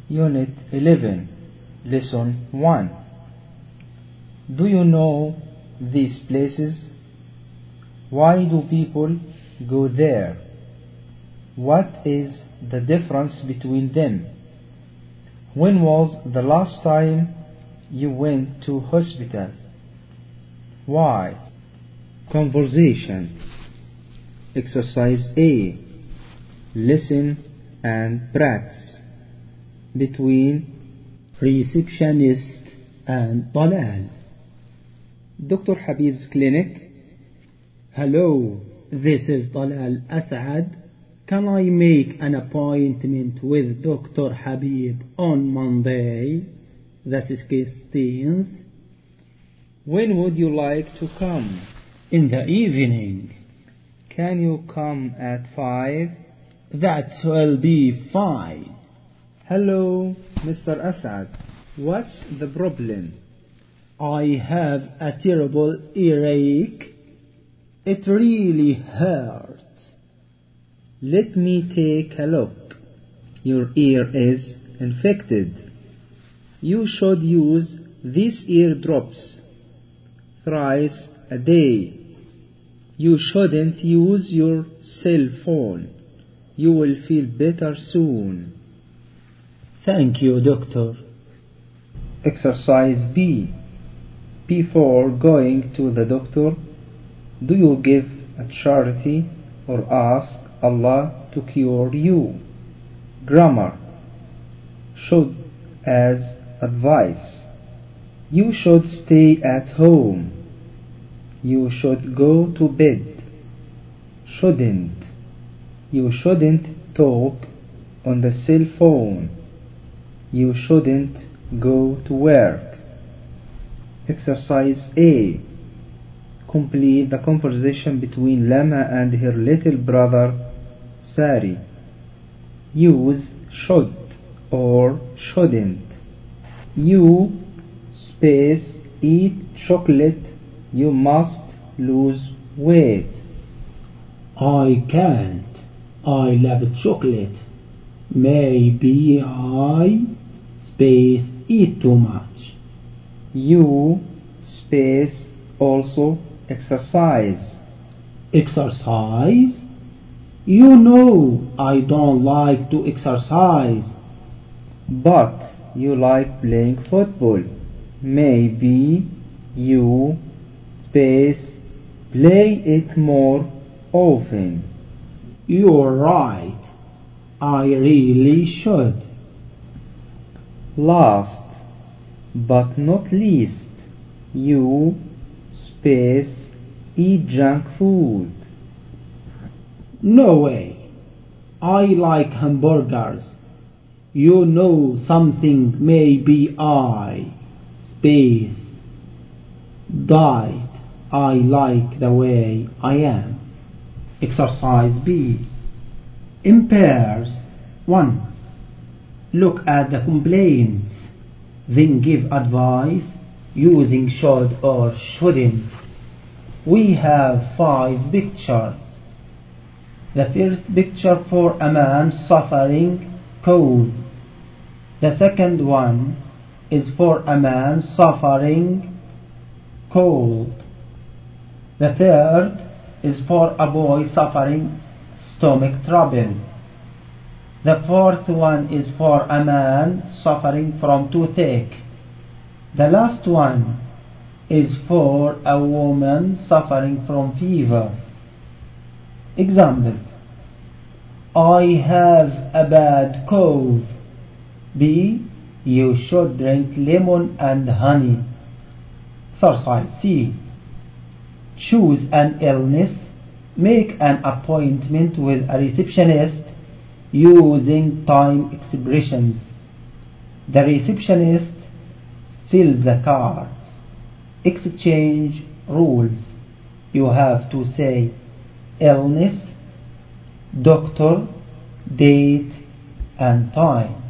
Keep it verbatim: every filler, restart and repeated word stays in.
Unit eleven, Lesson one. Do you know these places? Why do people go there? What is the difference between them? When was the last time you went to hospital? Why? Conversation. Exercise A. Listen and practice. Between receptionist and Talal. Doctor Habib's clinic. Hello, this is Talal Asad. Can I make an appointment with Doctor Habib on Monday, the sixteenth? When would you like to come? In the evening. Can you come at five? That will be fine. Hello, Mister Asad. What's the problem? I have a terrible earache. It really hurts. Let me take a look. Your ear is infected. You should use these ear drops thrice a day. You shouldn't use your cell phone. You will feel better soon. Thank you, doctor. Exercise B. Before going to the doctor, do you give a charity or ask Allah to cure you? Grammar. Should as advice. You should stay at home. You should go to bed. Shouldn't. You shouldn't talk on the cell phone. You shouldn't go to work. Exercise A. Complete the conversation between Lama and her little brother Sari. Use should or shouldn't. You space eat chocolate. You must lose weight. I can't. I love chocolate. Maybe I space eat too much. You space also exercise. Exercise? You know I don't like to exercise. But you like playing football. Maybe you space play it more often. You're right. I really should. Last but not least, you space eat junk food. No way. I like hamburgers. You know something, maybe I space diet. I like the way I am. Exercise B. In pairs. one. Look at the complaints, then give advice using should or shouldn't. We have five pictures. The first picture for a man suffering cold. The second one is for a man suffering cold. The third is for a boy suffering stomach trouble. The fourth one is for a man suffering from toothache. The last one is for a woman suffering from fever. Example: I have a bad cough. B. You should drink lemon and honey. Exercise C. Choose an illness. Make an appointment with a receptionist using time expressions. The receptionist fills the cards. Exchange rules. You have to say illness, doctor, date, and time.